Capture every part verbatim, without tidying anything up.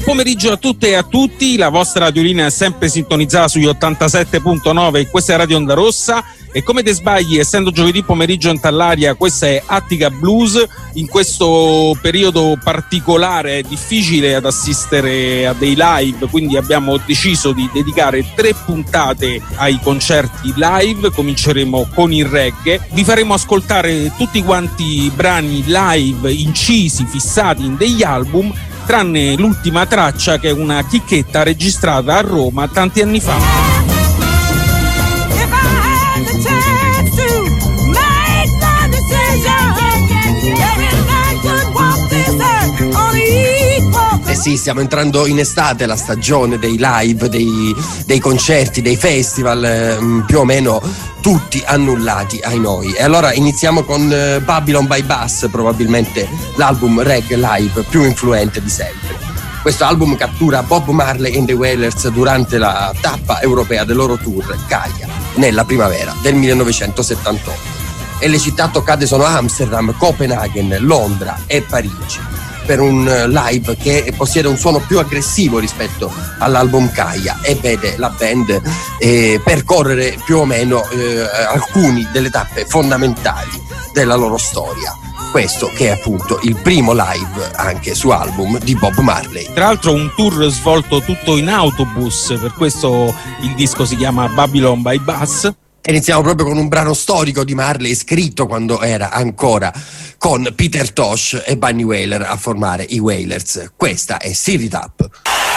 pomeriggio a tutte e a tutti, la vostra radiolina è sempre sintonizzata sugli ottantasette virgola nove e questa è Radio Onda Rossa e come te sbagli, essendo giovedì pomeriggio in Tallaria, questa è Attica Blues. In questo periodo particolare è difficile ad assistere a dei live, quindi abbiamo deciso di dedicare tre puntate ai concerti live. Cominceremo con il reggae, vi faremo ascoltare tutti quanti brani live incisi, fissati in degli album, tranne l'ultima traccia che è una chicchetta registrata a Roma tanti anni fa. Eh sì, stiamo entrando in estate, la stagione dei live, dei, dei concerti, dei festival, eh, più o meno tutti annullati ai noi. E allora iniziamo con eh, Babylon by Bass, probabilmente l'album reggae live più influente di sempre. Questo album cattura Bob Marley and the Wailers durante la tappa europea del loro tour Kaya nella primavera del millenovecentosettantotto. E le città toccate sono Amsterdam, Copenaghen, Londra e Parigi, per un live che possiede un suono più aggressivo rispetto all'album Kaya e vede la band eh, percorrere più o meno eh, alcune delle tappe fondamentali della loro storia. Questo che è appunto il primo live anche su album di Bob Marley. Tra l'altro un tour svolto tutto in autobus, per questo il disco si chiama Babylon by Bus. Iniziamo proprio con un brano storico di Marley scritto quando era ancora con Peter Tosh e Bunny Wailer a formare i Wailers. Questa è Sit It Up.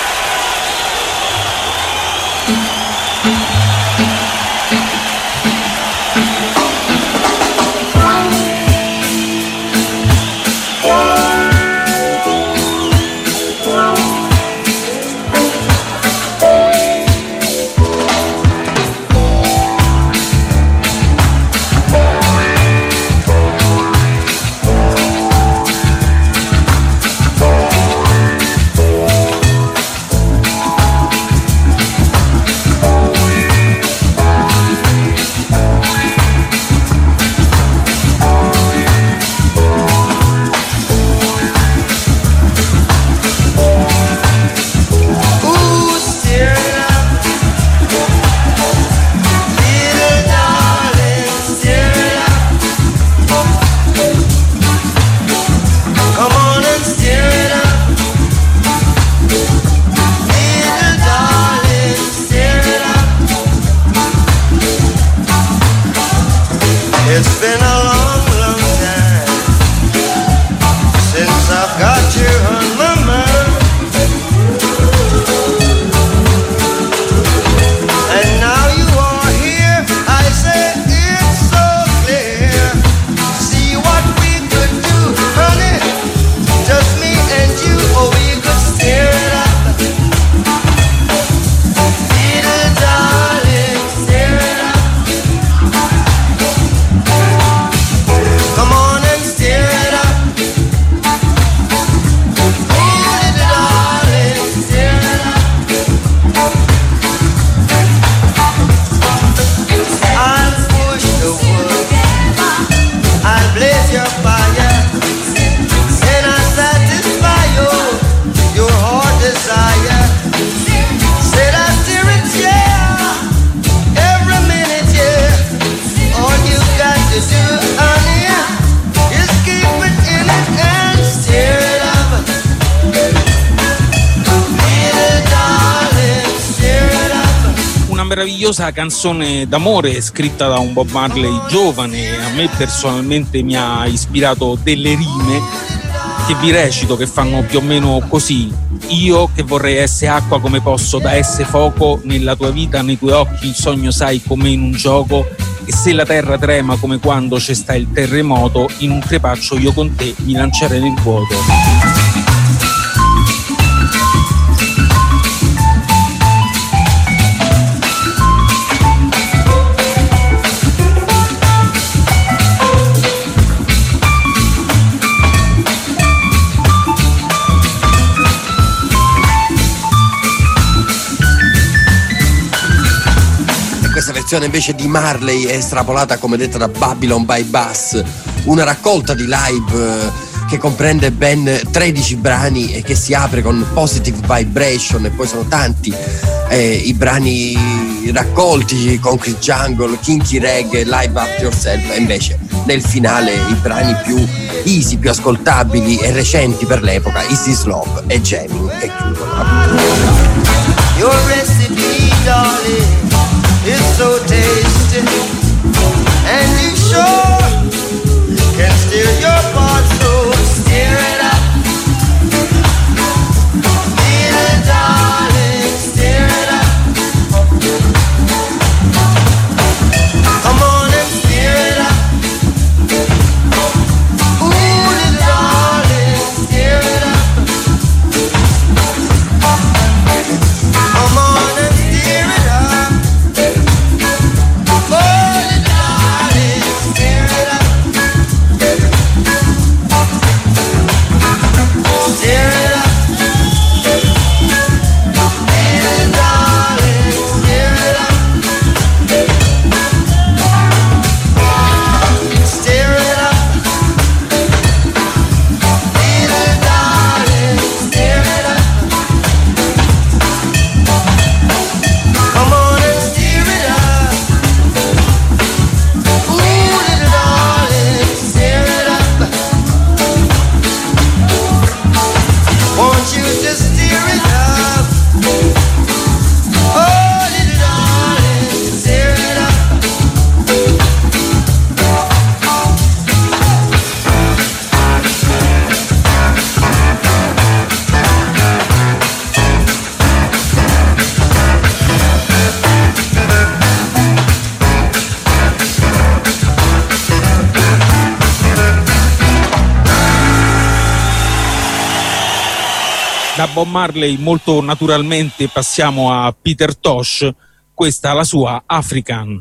Meravigliosa canzone d'amore scritta da un Bob Marley giovane. A me personalmente mi ha ispirato delle rime che vi recito, che fanno più o meno così: io che vorrei essere acqua, come posso da essere fuoco nella tua vita, nei tuoi occhi il sogno sai come in un gioco, e se la terra trema come quando c'è sta il terremoto, in un crepaccio io con te mi lancerei nel vuoto. Invece di Marley è estrapolata, come detto, da Babylon by Bass, una raccolta di live che comprende ben tredici brani e che si apre con Positive Vibration, e poi sono tanti eh, i brani raccolti con Chris Jungle, Kinky Reggae, Live Up Yourself, e invece nel finale i brani più easy, più ascoltabili e recenti per l'epoca, Is This Love e Jamming, che chiudono. Your recipe, darling, is so tasty, and you sure can steer your part, so steer it up. Little darling, steer it up. Come on and steer it up. Ooh, little darling, steer it up. Come on and steer it up. Oh, little darling, steer it up. Steer it up. Little darling, steer it up. Steer it up. Little darling, steer it up. Come on and steer it up. Ooh, little darling, steer it up. Want you to steer it up. Oh, little darling, steer it up. Da Bob Marley molto naturalmente passiamo a Peter Tosh, questa è la sua African.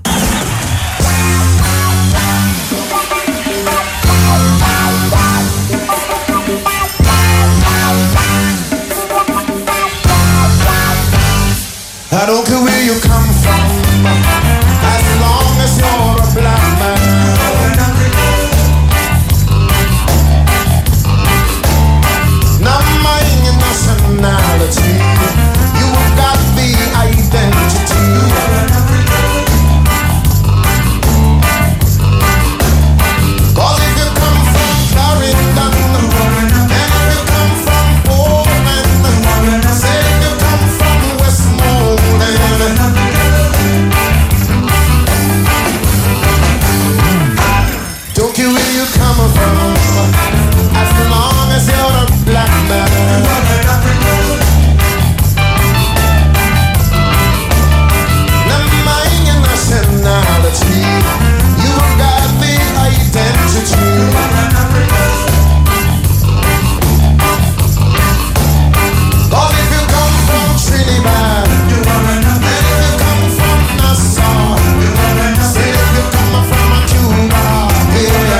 I don't care where you come from, as long as you're a black man. Not mind your nationality, you have got the identity. Cause if you come from Florida, and if you come from Portland, say if you come from Westmoreland, don't care where you come from, as long as you're a black man. Never mind your nationality, you got the identity. Cause if you come from Trinidad, and if you come from Nassau, say if you come from Cuba, yeah.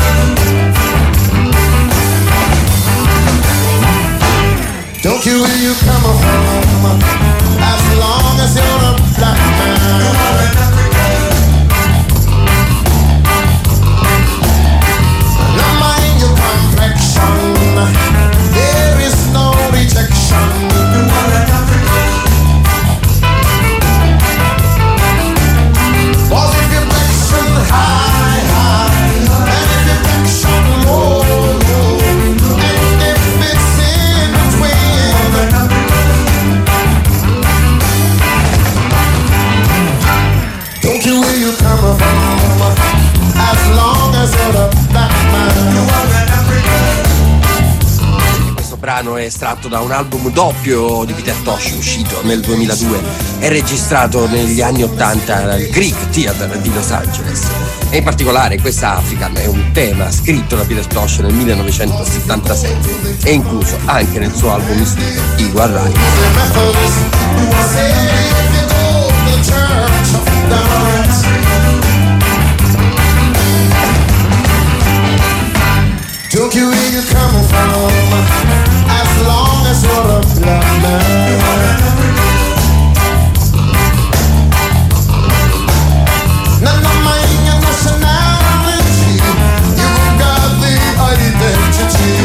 Don't care where you come from, as long as you're a black man. Now mind your complexion, there is no rejection. Cause if you're complexion high, high, and if you're complexion low, low, and if it's in between, don't care where you come from, as long as you're a black man. Questo brano è estratto da un album doppio di Peter Tosh uscito nel duemiladue e registrato negli anni ottanta al Greek Theatre di Los Angeles, e in particolare questa African è un tema scritto da Peter Tosh nel millenovecentosettantasette e incluso anche nel suo album studio Eagle Rise. Don't care where you're coming from, as long as you're a black man. None of my nationality, you got the identity.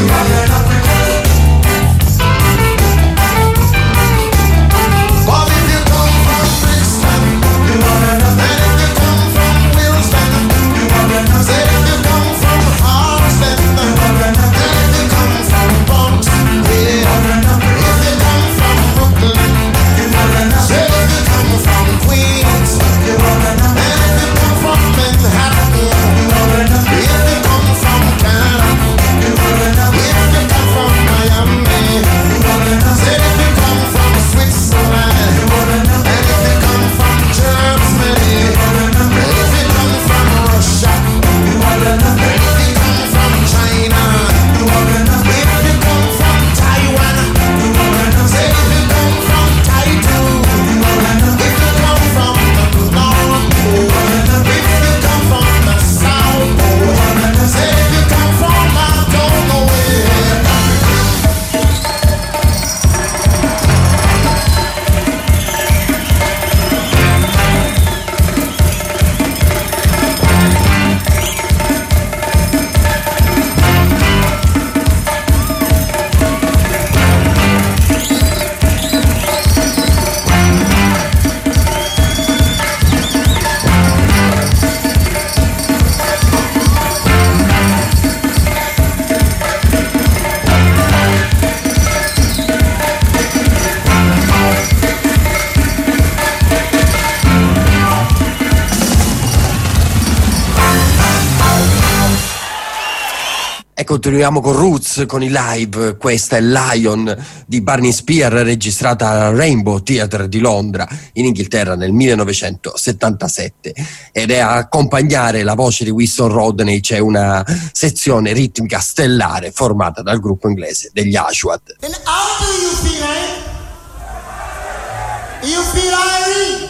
E continuiamo con Roots, con i live. Questa è Lion di Barney Spear, registrata al Rainbow Theatre di Londra, in Inghilterra, nel millenovecentosettantasette. Ed è a accompagnare la voce di Winston Rodney c'è una sezione ritmica stellare formata dal gruppo inglese degli Ashwad. And how do you feel, eh? You feel Irie?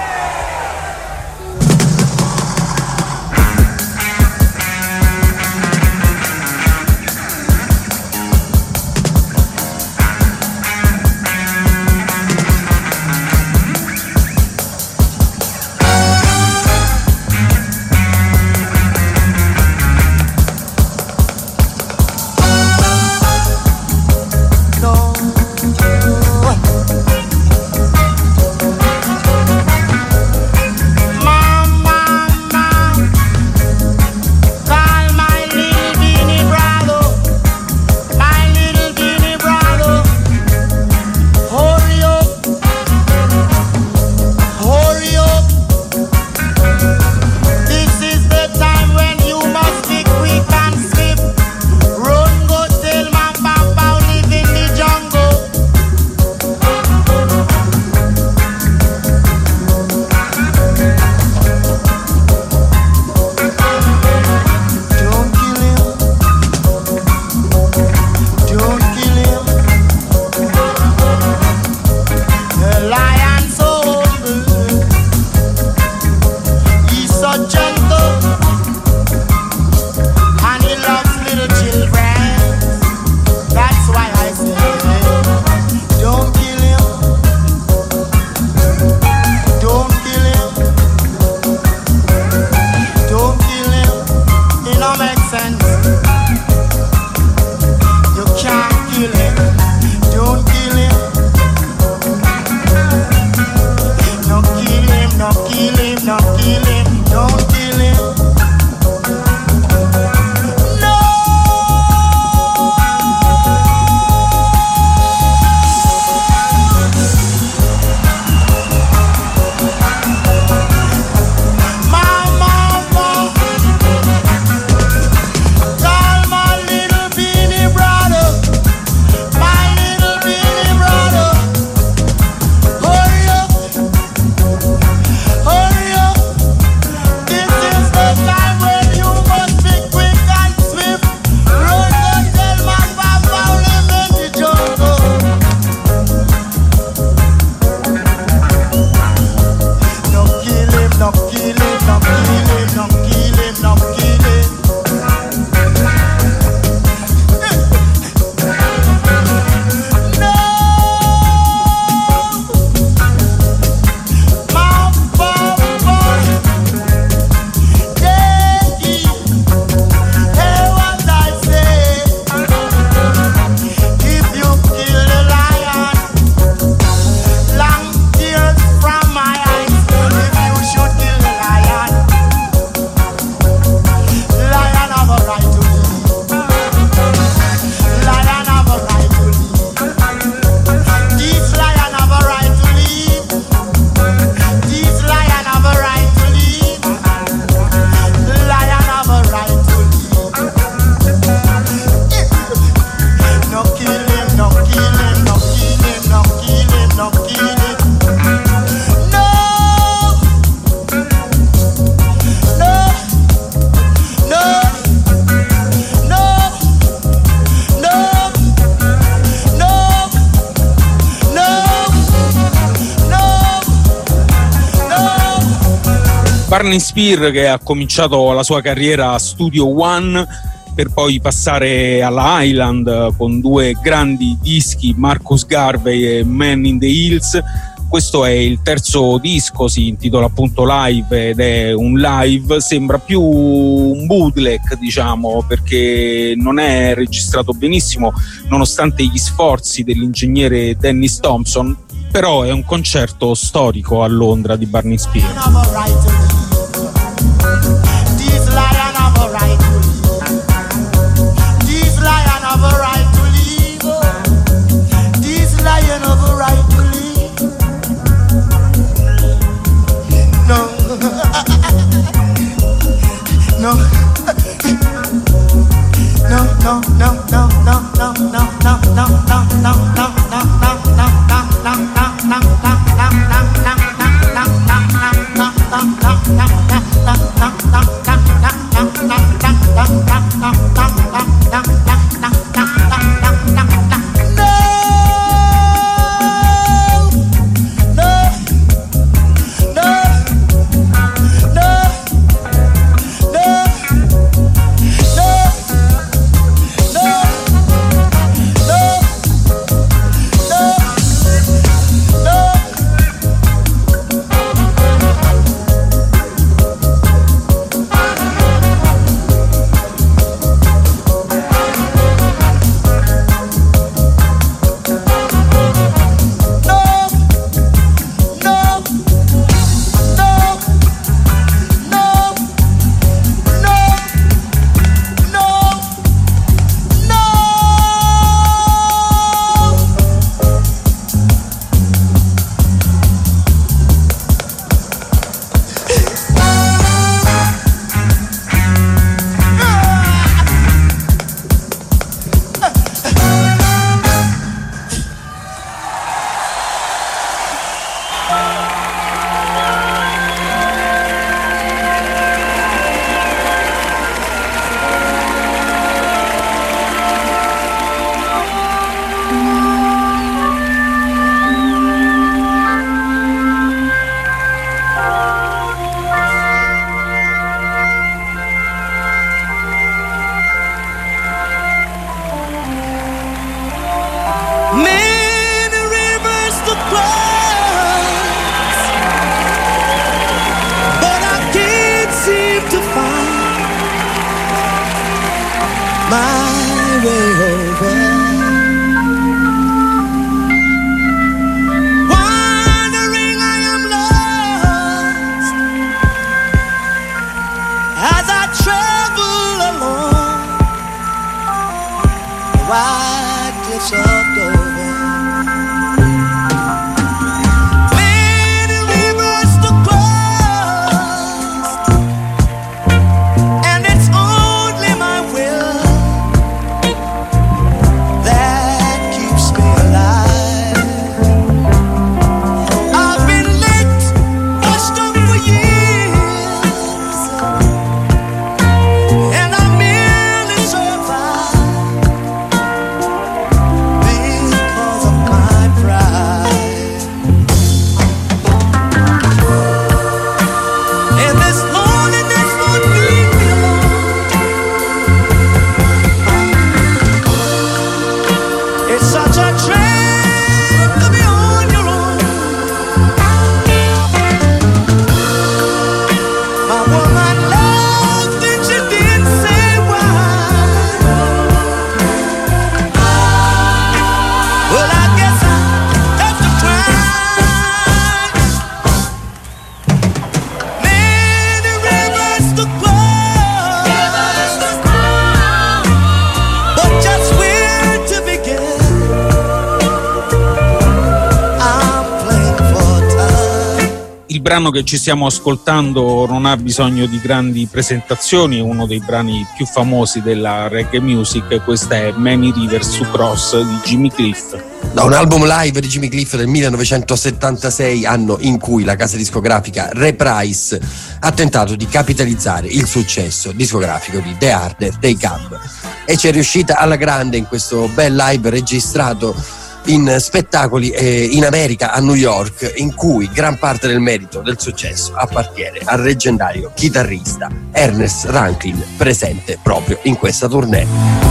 Barney Spear, che ha cominciato la sua carriera a Studio One per poi passare alla Island con due grandi dischi, Marcus Garvey e Man in the Hills. Questo è il terzo disco, si intitola appunto Live ed è un live, sembra più un bootleg, diciamo, perché non è registrato benissimo nonostante gli sforzi dell'ingegnere Dennis Thompson, però è un concerto storico a Londra di Barney Spear. No, no, Il brano che ci stiamo ascoltando non ha bisogno di grandi presentazioni, è uno dei brani più famosi della reggae music. Questa è Many Rivers to Cross di Jimmy Cliff. Da un album live di Jimmy Cliff del millenovecentosettantasei, anno in cui la casa discografica Reprise ha tentato di capitalizzare il successo discografico di The Harder They Come, e ci è riuscita alla grande in questo bel live registrato in spettacoli eh, in America, a New York, in cui gran parte del merito del successo appartiene al leggendario chitarrista Ernest Rankin, presente proprio in questa tournée.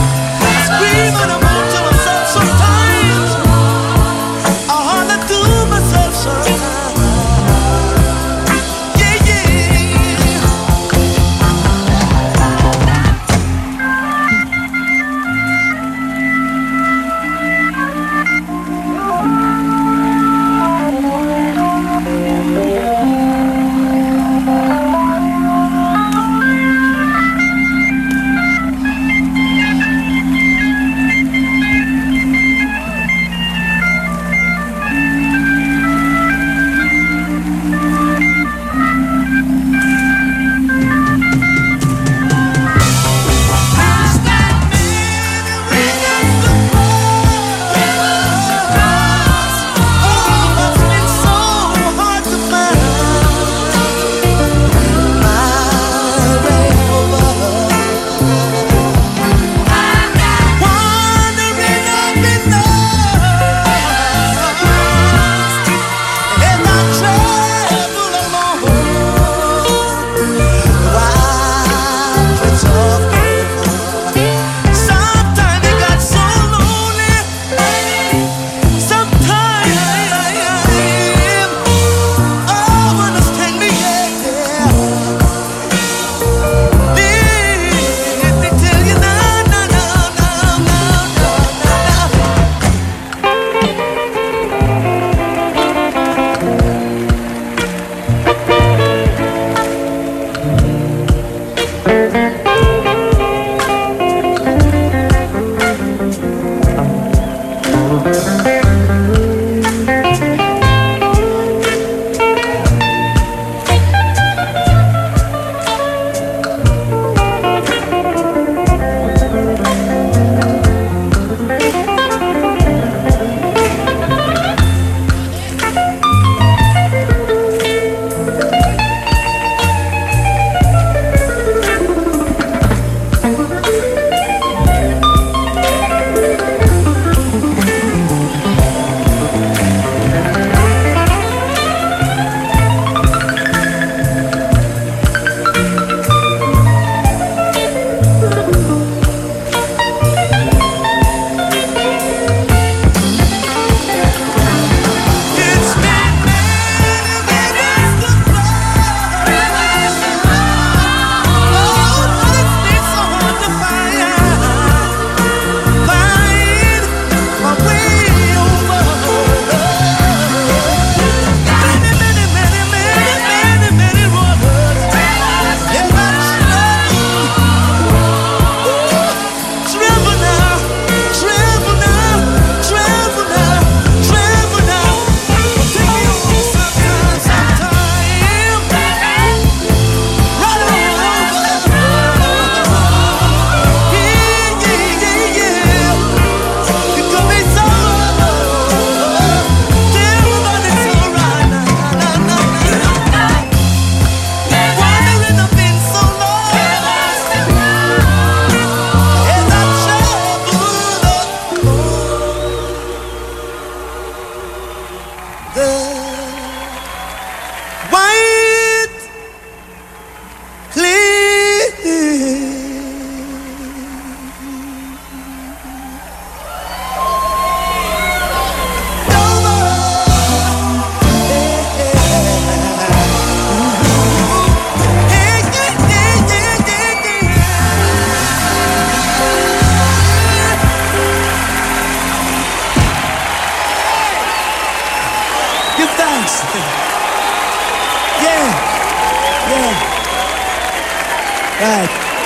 Right.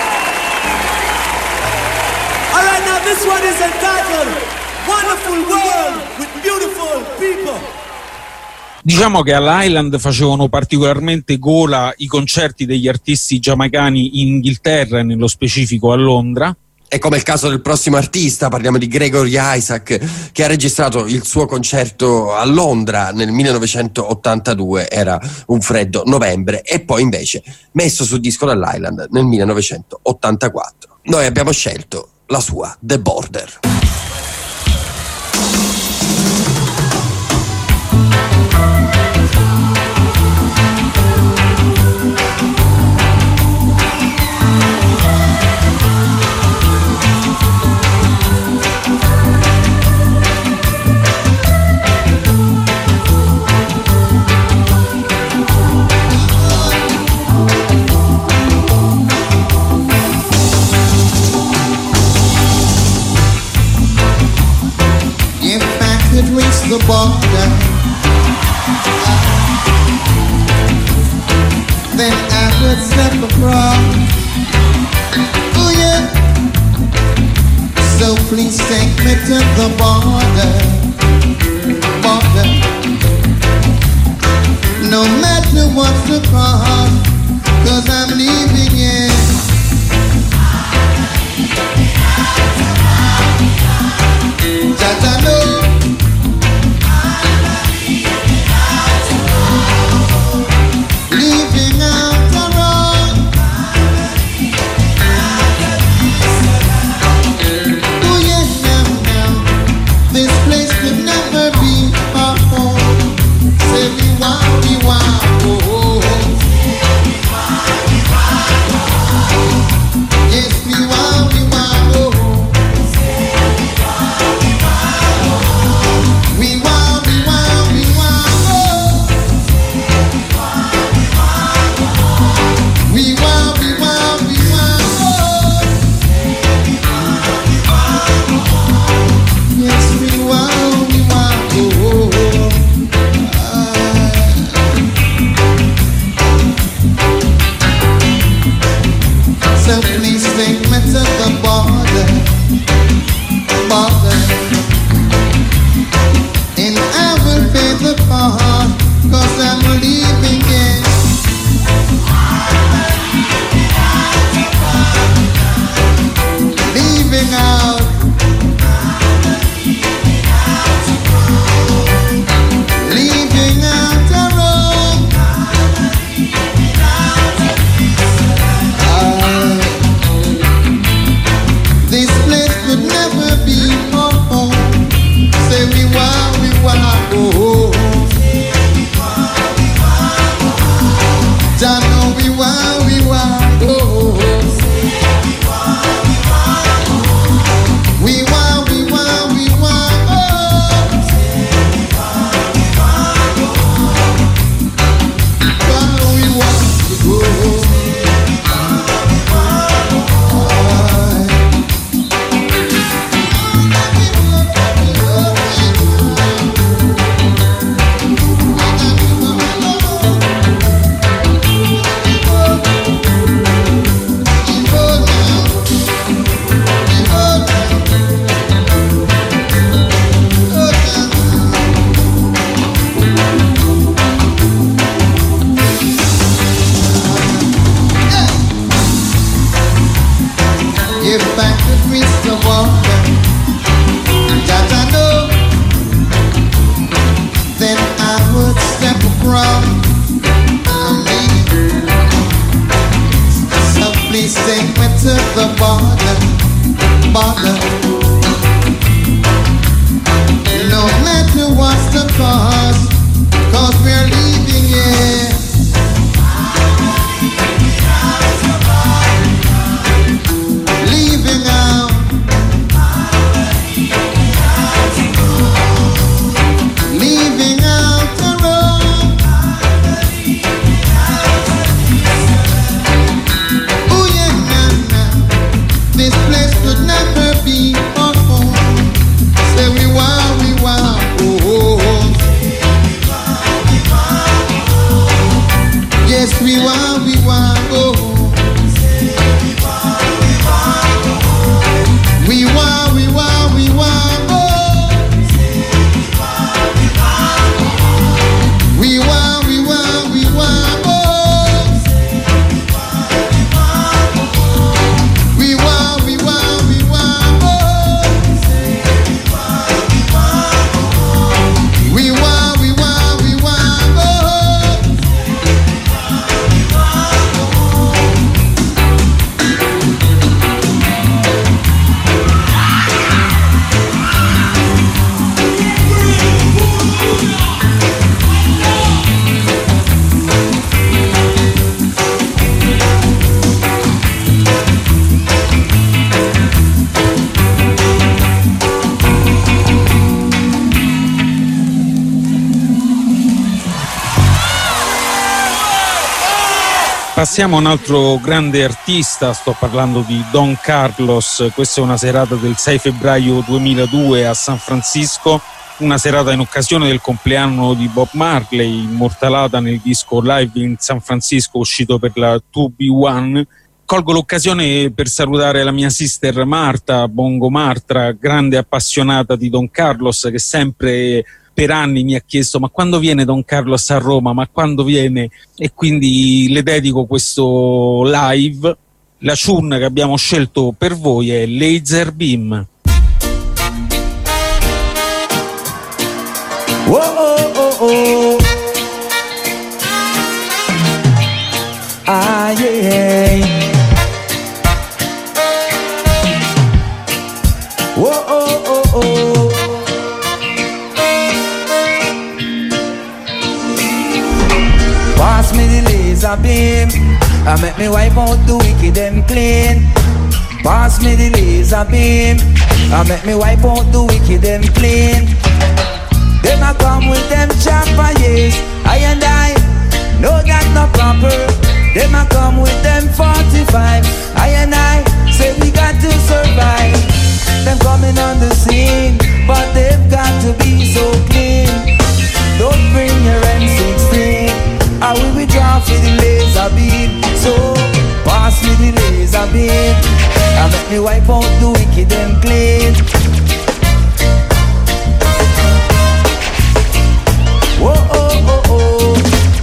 All right, now this one is entitled Wonderful World with Beautiful People. Diciamo che all'Highland facevano particolarmente gola i concerti degli artisti giamaicani in Inghilterra e nello specifico a Londra. È come il caso del prossimo artista, parliamo di Gregory Isaac, che ha registrato il suo concerto a Londra nel millenovecentottantadue, era un freddo novembre, e poi invece messo su disco dall'Highland nel millenovecentottantaquattro. Noi abbiamo scelto la sua The Border. The border, then I would step across. Oh yeah, so please take me to the border, border. No matter what's the cost, 'cause I'm leaving here. That I know. Leaving out the road. Oh yeah, now, now, this place could never be our home. Say we want, we want, oh, oh, oh. Yes, we want, we want, oh, oh. We want, we want, we want, oh. We want, we want, we want, oh. Yes, we want, we want, oh. Ah. So please take me to the border, border, and I will pay the cost, 'cause I'm leaving it. Leaving out, leaving out the road. Ah, this place could never be home. Say we want, we want, oh. Don't know we want, we want, oh. We want, we want, we want, oh. Where we want to go. If I could reach the water that I know, then I would step across me. So please take me to the border, border. No matter what's the cost, 'cause we're leaving here. Leaving out, leaving out the road. Oh yeah, now, now, this place could never be our home. Say we want, we want, oh, oh, oh. Yes, we want, we want, oh. We want, we want, we want, oh. We Passiamo a un altro grande artista, sto parlando di Don Carlos. Questa è una serata del sei febbraio duemiladue a San Francisco, una serata in occasione del compleanno di Bob Marley, immortalata nel disco Live in San Francisco uscito per la due B uno. Colgo l'occasione per salutare la mia sister Marta, Bongo Martra, grande appassionata di Don Carlos, che sempre per anni mi ha chiesto: ma quando viene Don Carlos a Roma, ma quando viene? E quindi le dedico questo live. La tune che abbiamo scelto per voi è Laser Beam. Whoa, oh, oh, oh. Ah, yeah. Whoa, oh, oh, oh. Pass me the laser beam, I make me wipe out the wicked and clean. Pass me the laser beam, I make me wipe out the wicked and clean. Them a come with them chopper, yes, I and I know that not proper. Them a come with them forty-five, I and I say we got to survive. Them coming on the scene, but they've got to be so clean. Don't bring your M sixteen, I will withdraw for the laser beam. So pass me the laser beam, I make me wipe out the wicked and clean. Whoa, oh, oh, oh.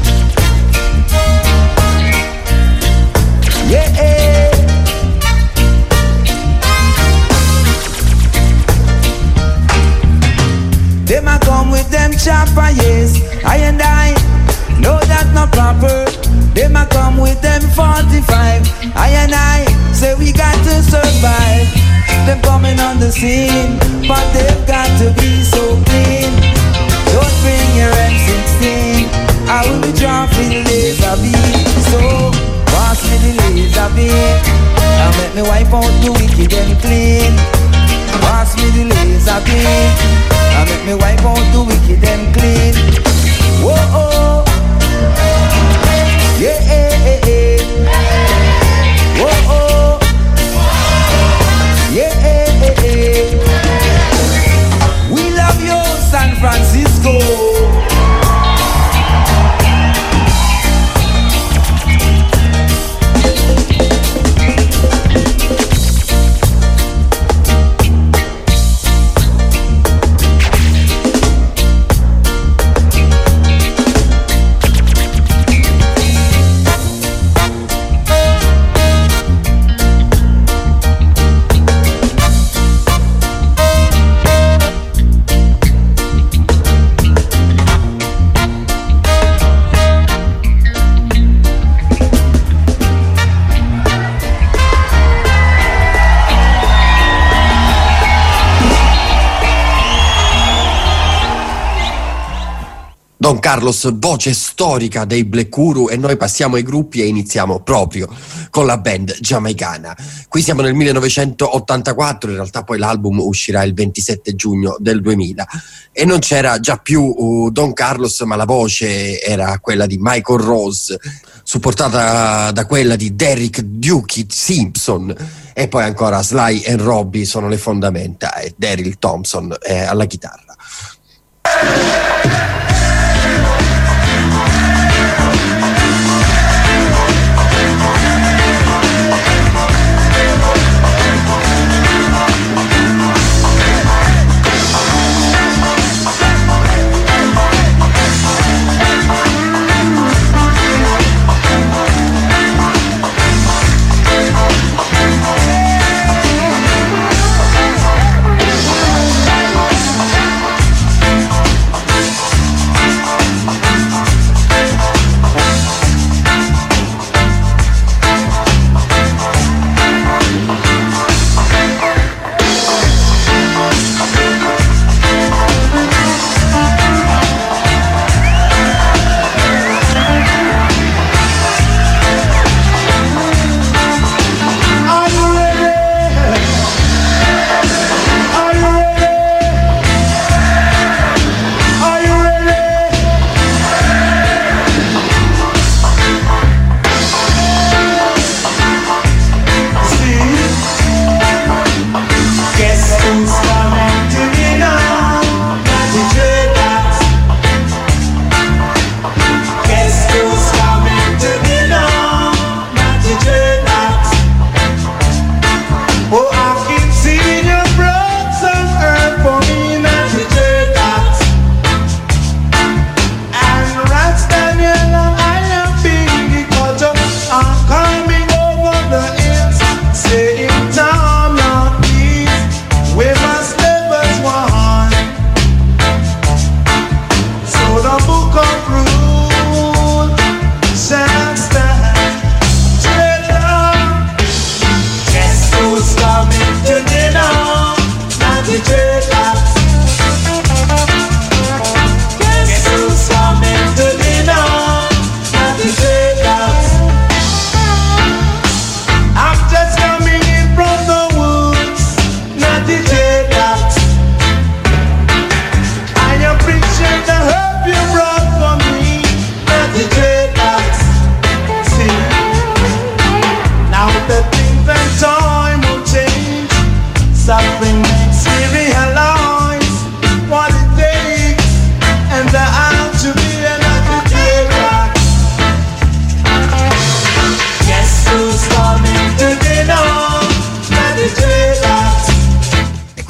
Yeah, yeah. Them a come with them chopper, yes, I and I know that not proper. Them a come with them forty-five, I and I say we got to survive. Them coming on the scene, but they've got to be so clean. Don't bring your M sixteen, I will withdraw for the laser beam. So pass me the laser beam, and make me wipe out the wicked and clean. Pass me the laser beam, and make me wipe out the wicked and clean. Whoa, oh, yeah, yeah, yeah. Whoa, oh, yeah, yeah, yeah. We love you, San Francisco. Don Carlos, voce storica dei Black Uhuru, e noi passiamo ai gruppi e iniziamo proprio con la band giamaicana. Qui siamo nel millenovecentottantaquattro, in realtà poi l'album uscirà il ventisette giugno del duemila e non c'era già più uh, Don Carlos, ma la voce era quella di Michael Rose, supportata da quella di Derrick Dukey Simpson, e poi ancora Sly and Robbie sono le fondamenta e Daryl Thompson è alla chitarra.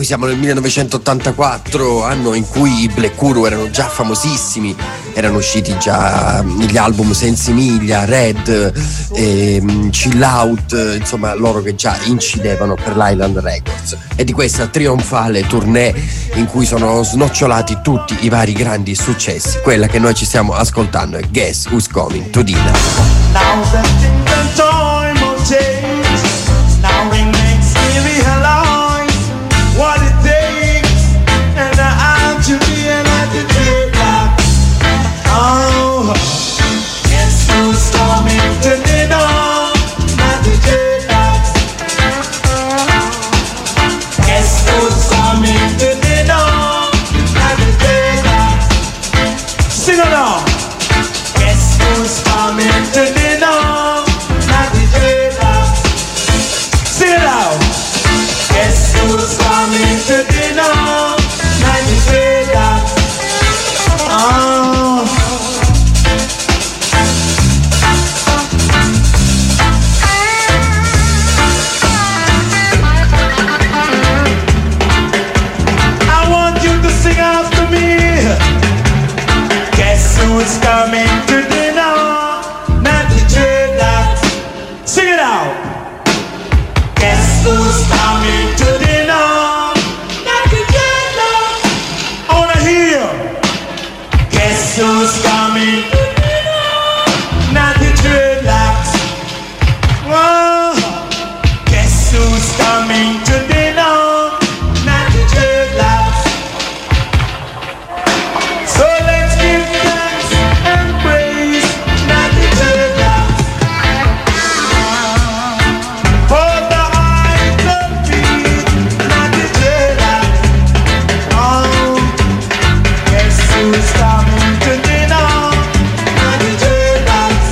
qui siamo nel millenovecentottantaquattro, anno in cui i Black Guru erano già famosissimi, erano usciti già gli album Sensimiglia, Red, ehm, Chill Out, insomma loro che già incidevano per l'Island Records. E di questa trionfale tournée in cui sono snocciolati tutti i vari grandi successi, quella che noi ci stiamo ascoltando è Guess Who's Coming to Dinner. Now that the time will change, now it makes me realize what it takes, and I have to realize the dreadlock. Oh, guess who's coming to dinner? Not the dreadlocks. Guess who's coming to dinner? Not the dreadlocks. Sing along. Guess who's coming to dinner? Not the dreadlocks. Sing it out. Guess who's coming to dinner? Not the dreadlocks. Oh. I want you to sing after me. Guess who's coming to dinner? Not the dreadlocks. Sing it out. Guess who's coming to dinner? Not the dreadlocks. I wanna hear. Guess who's coming to dinner? Not the dreadlocks. Oh. Guess who's coming to dinner? Not the dreadlocks. So let's give thanks and praise, not the dreadlocks. For the eyes of feet, not the dreadlocks. Oh, guess who's coming to dinner? Not the dreadlocks.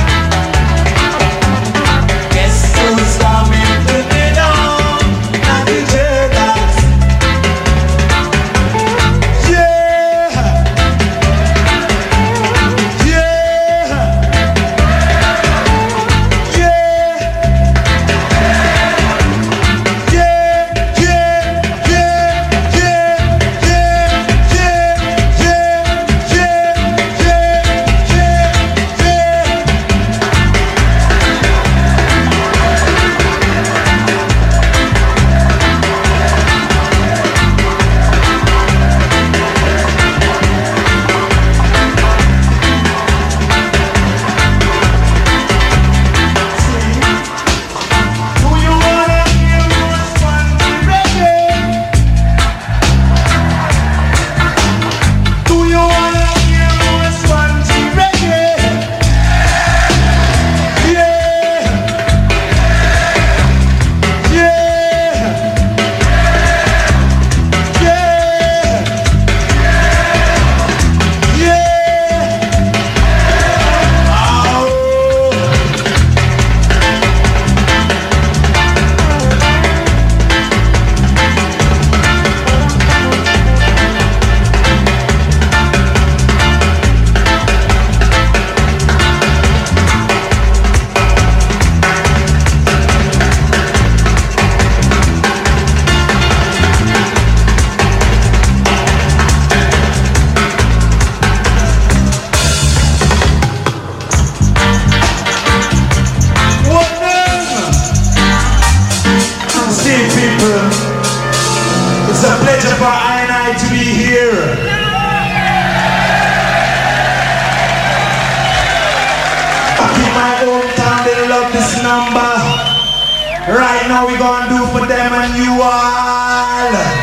Guess who's coming to dinner? Not the dreadlocks. Yeah. Yeah, yeah, yeah, yeah, yeah, yeah, yeah, yeah, yeah, Do you wanna hear more swanky reggae? Do you wanna hear more swanky reggae? Yeah, yeah, yeah, yeah. Oh. What then? See, people, it's a pleasure for I and I to be here. Up in my hometown, they love this number. Right now, we gonna do for them and you all.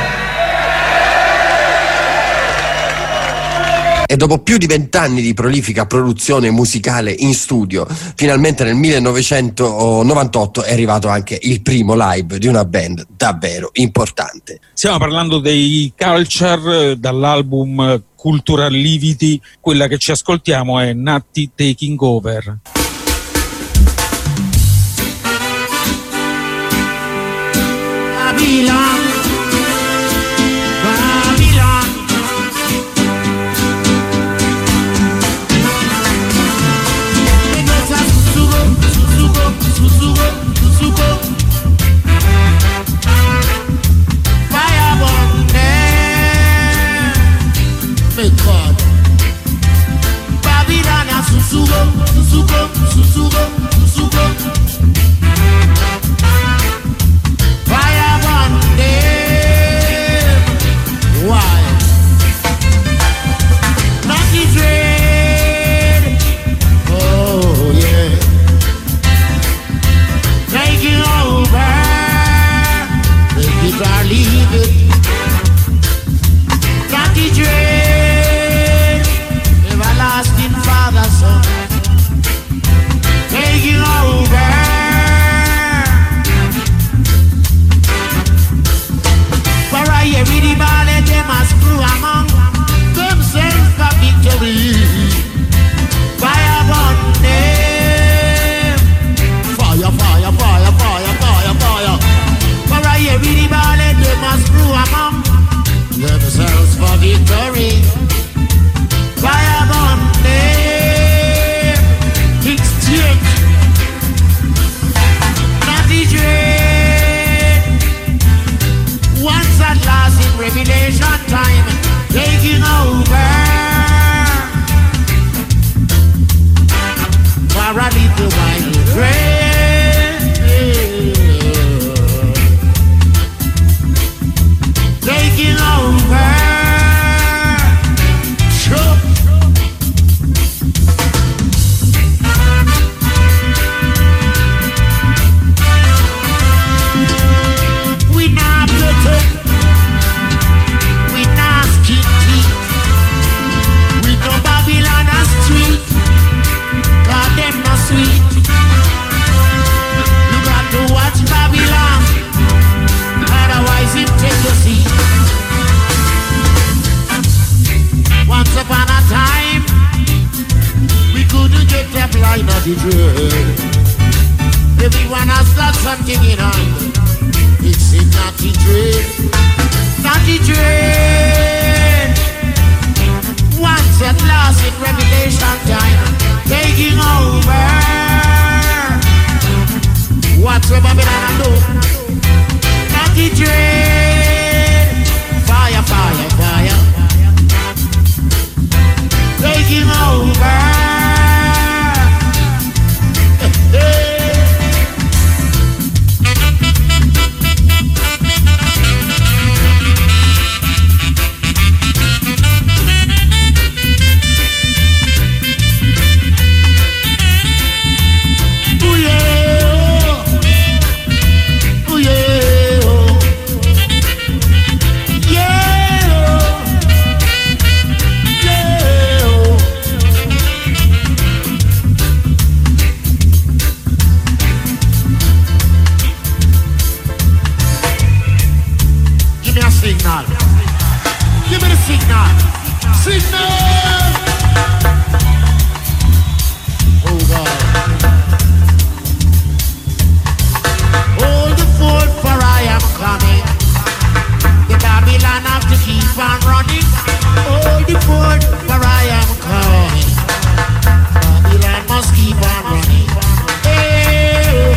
E dopo più di vent'anni di prolifica produzione musicale in studio, finalmente nel millenovecentonovantotto è arrivato anche il primo live di una band davvero importante. Stiamo parlando dei Culture, dall'album Cultural Livity. Quella che ci ascoltiamo è Natty Taking Over. Babylon, Babylon. Negocia Susugo, Susugo, Susugo, Susugo. Fireboy. a little while grain. Taking over. Sure. We not protect. We not skin teeth. We no Babylon a street. God them no sweet. You got to watch Babylon. Otherwise it take your seat. Once upon a time, we couldn't get the blind of the dread. Everyone has got something in hand. It's in naughty dread. Naughty dread. Once at last in Revelation time, taking over. What's the Babylon do? Naughty dread. Fire, fire, fire. Taking over. Ooh yeah, ooh yeah, signal. Give me the signal. Signal! Oh God. Hold the fort for I am coming. The Babylon have to keep on running. Hold the fort for I am coming. Babylon must keep on running. Hey.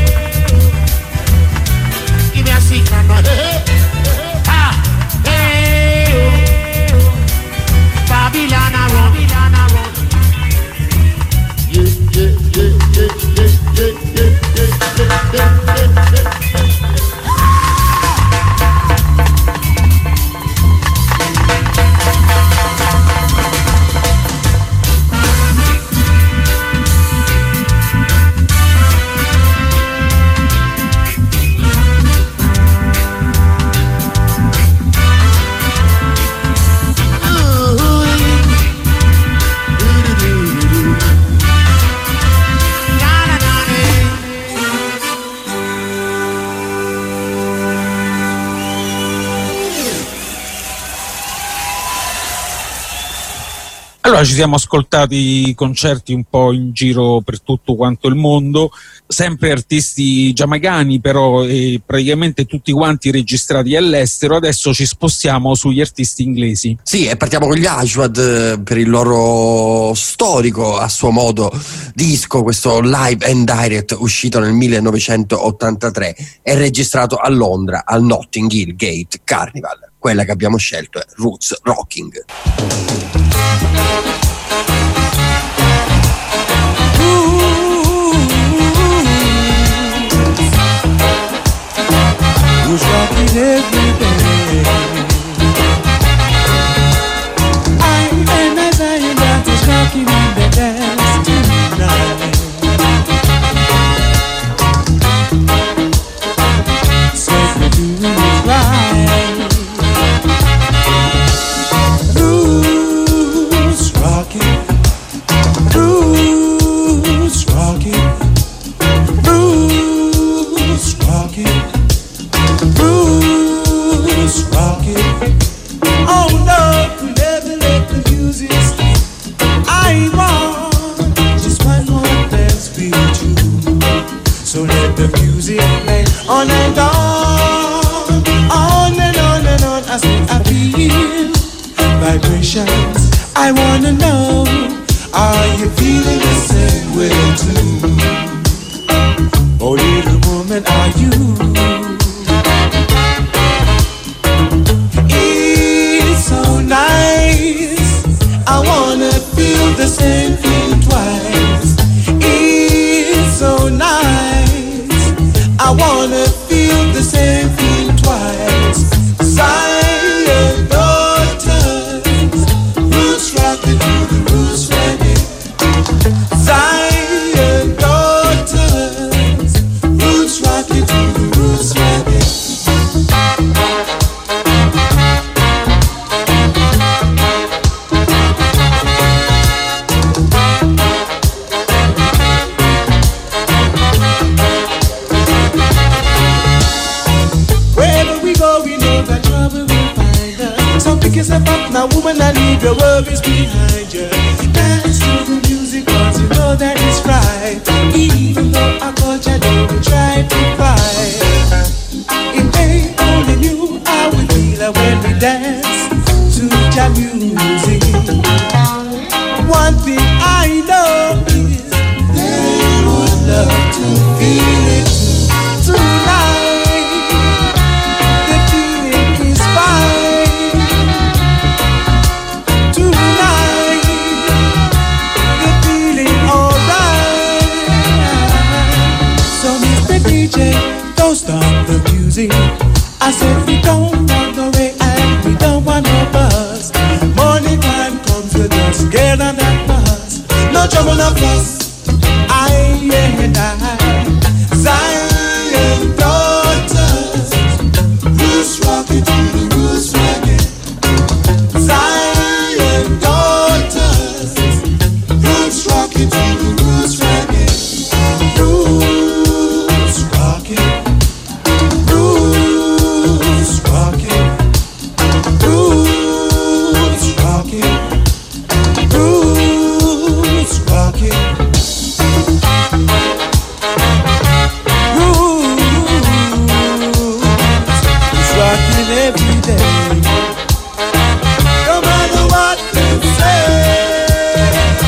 Give me a signal now. Hey. Babylon a run, Babylon a run. Yeah, yeah, yeah, yeah, yeah, yeah, yeah, yeah, yeah, yeah. Allora ci siamo ascoltati concerti un po' in giro per tutto quanto il mondo, sempre artisti giamaicani però eh, praticamente tutti quanti registrati all'estero. Adesso ci spostiamo sugli artisti inglesi. Sì, e partiamo con gli Ashwad eh, per il loro storico a suo modo disco, questo Live and Direct uscito nel millenovecentottantatré e registrato a Londra al Notting Hill Gate Carnival. Quella che abbiamo scelto è Roots Rocking. Who's rocking every day? I and I and that is rocking in the dance tonight. Said we do it right. Roots rocking, roots rocking, roots rocking. Roots rocking. Oh no, could never let the music stop. I want just one more dance with you. So let the music play on and on, on and on and on. As I feel vibrations, I wanna know, are you feeling the same way too? Oh little woman, are you? Nice, I wanna feel the same thing twice. It's I wanna feel the same thing twice. Zion daughters, roots rocking to the roots reggae. Zion daughters, roots rocking to the roots reggae. Kiss a pop now, woman, I leave your worries behind you. Dance to the music, cause you know that it's right. Even though our culture don't try to fight. If they only knew how we feel when we dance to the music. One thing I know is they would love to feel it tonight. The feeling is fine. Don't stop the music. I said we don't want no way and we don't want no buzz. Morning time comes with us, get on that bus. No trouble, no fuss. I and I, Zion daughters, roots rocking to the roots reggae. Zion daughters, roots rocking to the roots reggae. Roots rocking. Roots rocking, roots rocking, roots rocking, roots rocking every day. No matter what they say,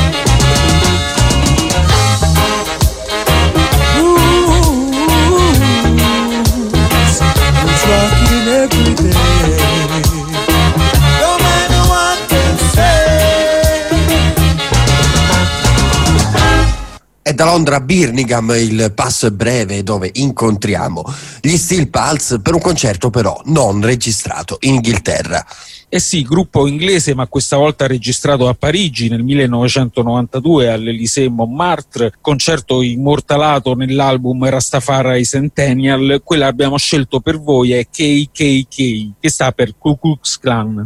roots rocking every day. No matter what they say. È da Londra a Birmingham il passo è breve dove incontriamo gli Steel Pulse per un concerto però non registrato in Inghilterra. Eh sì, gruppo inglese ma questa volta registrato a Parigi nel millenovecentonovantadue all'Élysée Montmartre, concerto immortalato nell'album Rastafari Centennial. Quella che abbiamo scelto per voi è K K K, che sta per Ku Klux Klan.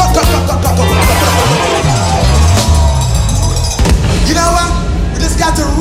You know what? We just got to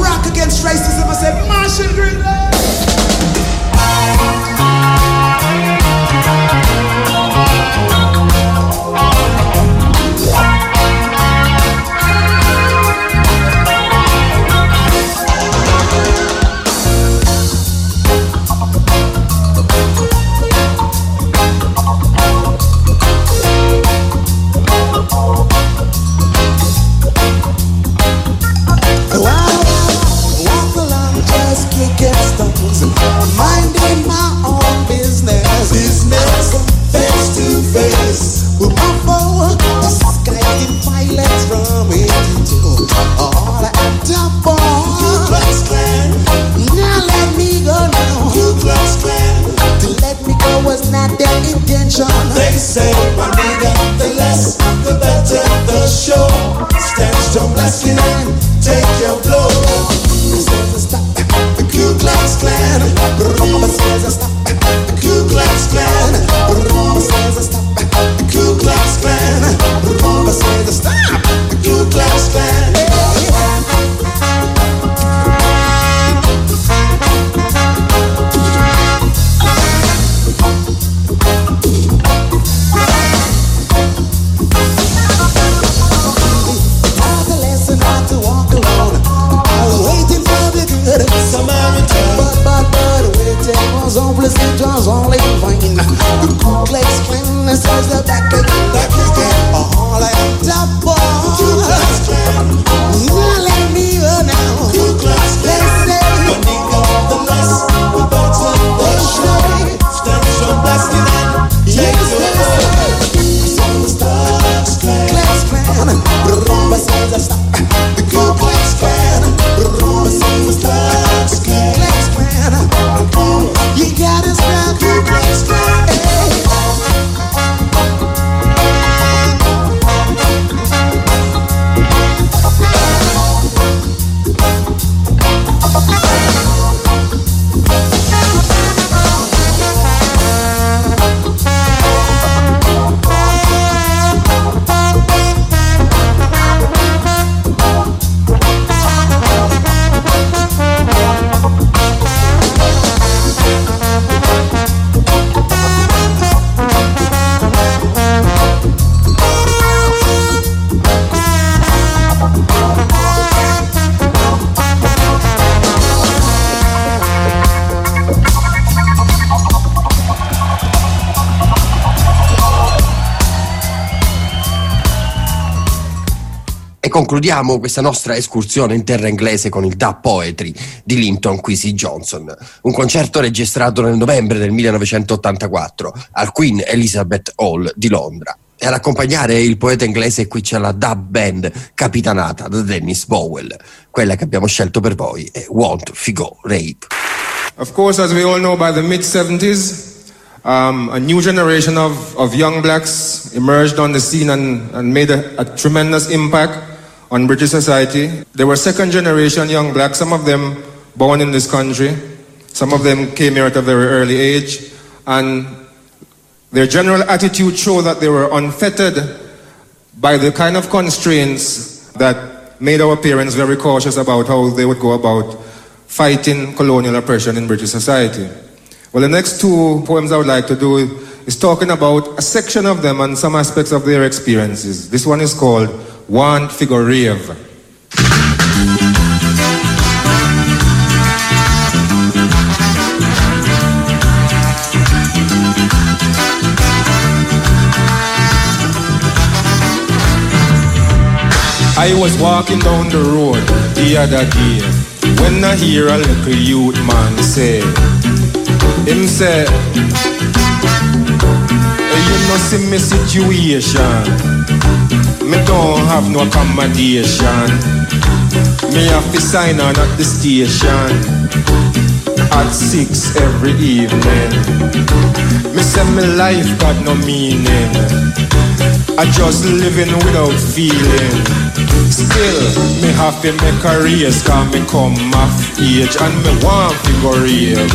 concludiamo questa nostra escursione in terra inglese con il Dub Poetry di Linton Kwesi Johnson, un concerto registrato nel novembre del millenovecentottantaquattro al Queen Elizabeth Hall di Londra. E ad accompagnare il poeta inglese qui c'è la dub band capitanata da Dennis Bowell. Quella che abbiamo scelto per voi è Want Figo Rape. Of course, as we all know, by the mid seventies, Um, a new generation of, of young blacks emerged on the scene and, and made a, a tremendous impact on British society. They were second generation young blacks, some of them born in this country. Some of them came here at a very early age. And their general attitude showed that they were unfettered by the kind of constraints that made our parents very cautious about how they would go about fighting colonial oppression in British society. Well, the next two poems I would like to do is talking about a section of them and some aspects of their experiences. This one is called Want Figo Rave. I was walking down the road the other day when I hear a little youth man say, him say, hey, you know see me situation, me don't have no accommodation, me have to sign on at the station at six every evening. Me say my life got no meaning, I just living without feeling. Still, me have to make a race, cause me come of age and me want to go rave.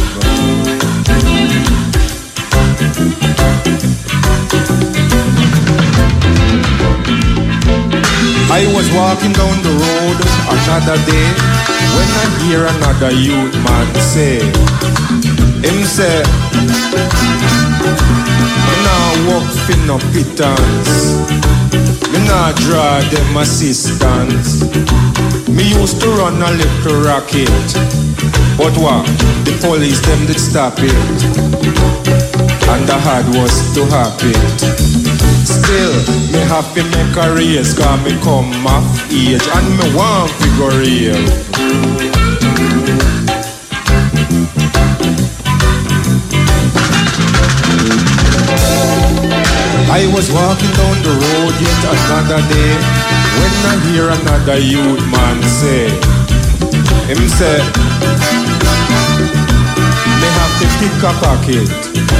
I was walking down the road another day when I hear another youth man say, him say, me nah work for no pittance, me nah draw them assistance, me used to run a little racket, but what, the police them did stop it, and the hard was to have it. Still, me have to make a race, cause me come of age and me want to go real. I was walking down the road yet another day when I hear another youth man say, him say, me have to pick a pocket,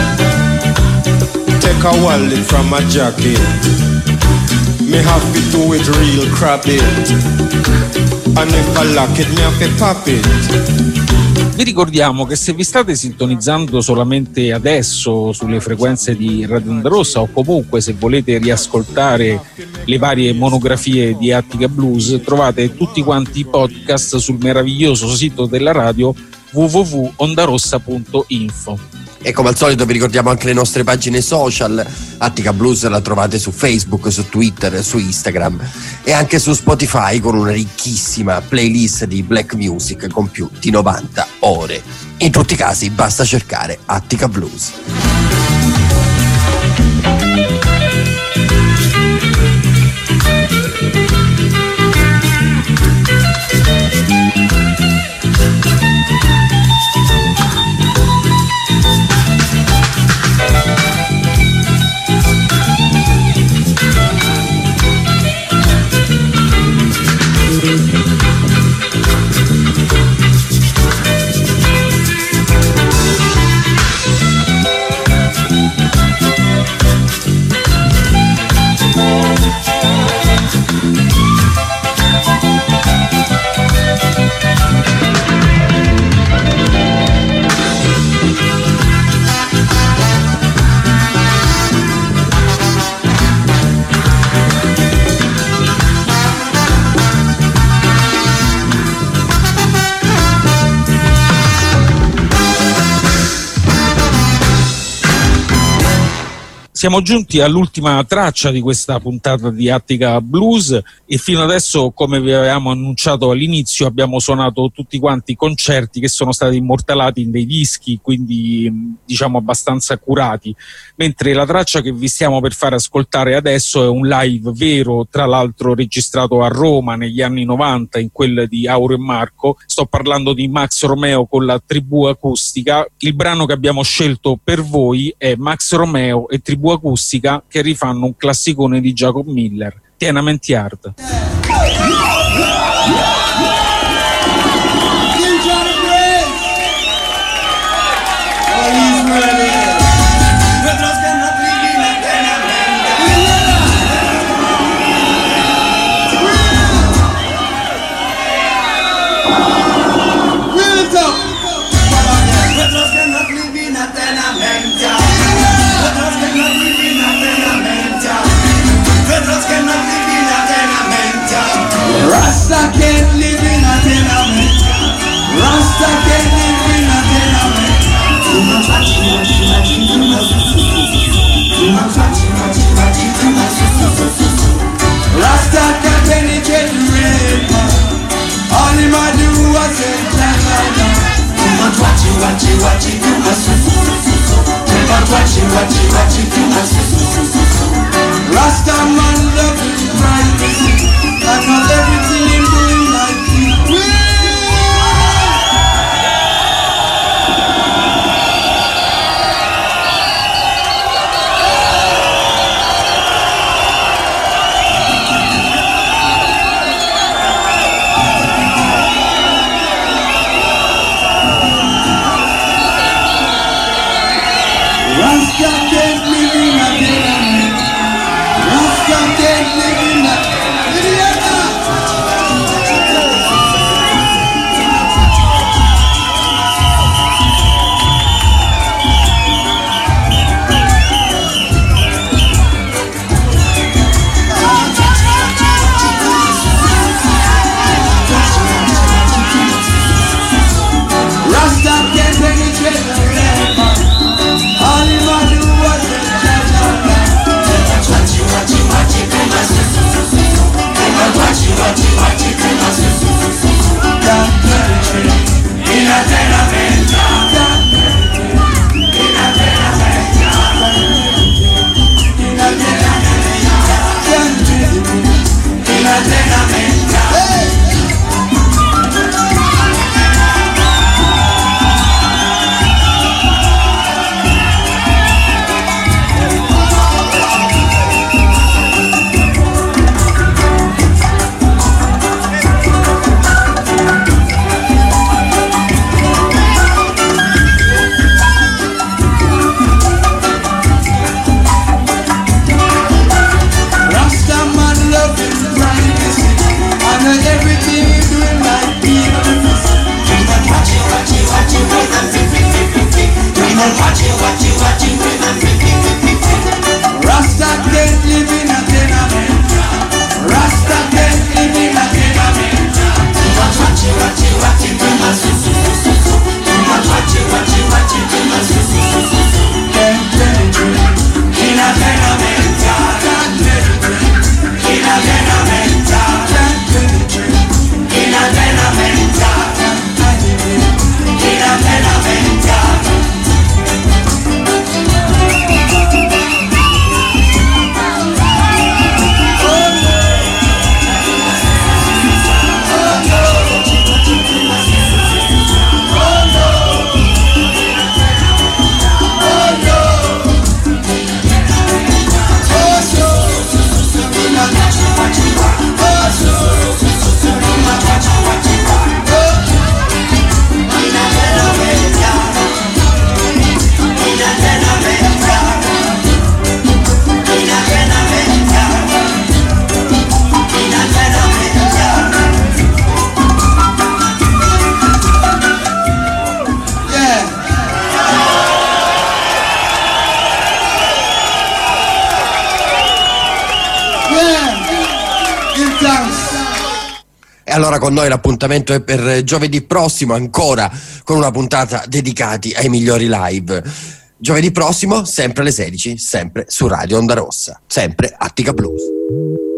take a wallet from a jacket, me have to do it real crab it, and if I lock it, me have to pop it. Vi ricordiamo che se vi state sintonizzando solamente adesso sulle frequenze di Radio Onda Rossa, o comunque se volete riascoltare le varie monografie di Attica Blues, trovate tutti quanti i podcast sul meraviglioso sito della radio w w w punto ondarossa punto info. E come al solito vi ricordiamo anche le nostre pagine social. Attica Blues la trovate su Facebook, su Twitter, su Instagram e anche su Spotify con una ricchissima playlist di black music con più di novanta ore. In tutti i casi basta cercare Attica Blues. Siamo giunti all'ultima traccia di questa puntata di Attica Blues e fino adesso, come vi avevamo annunciato all'inizio, abbiamo suonato tutti quanti concerti che sono stati immortalati in dei dischi, quindi diciamo abbastanza accurati, mentre la traccia che vi stiamo per fare ascoltare adesso è un live vero, tra l'altro registrato a Roma negli anni novanta, in quel di Auro e Marco. Sto parlando di Max Romeo con la Tribù Acustica. Il brano che abbiamo scelto per voi è Max Romeo e Tribù Acustica, che rifanno un classicone di Jacob Miller, Tenement Yard. Rasta can't live in a tenement. Rasta can't live in a tenement. Too much watching, watching, watching, too much. Too much watching, watching, watching, too much. Rasta can't penetrate the rain. All him a do was say, too much watching, watching, watching, too much. Too much watching, watching, watching, too much. Rasta man love his privacy. And not everything him doing like he will. Rasta can't live in a tenement. Rasta can't live in a E allora con noi l'appuntamento è per giovedì prossimo, ancora con una puntata dedicata ai migliori live. Giovedì prossimo, sempre alle sedici, sempre su Radio Onda Rossa, sempre Attica Blues.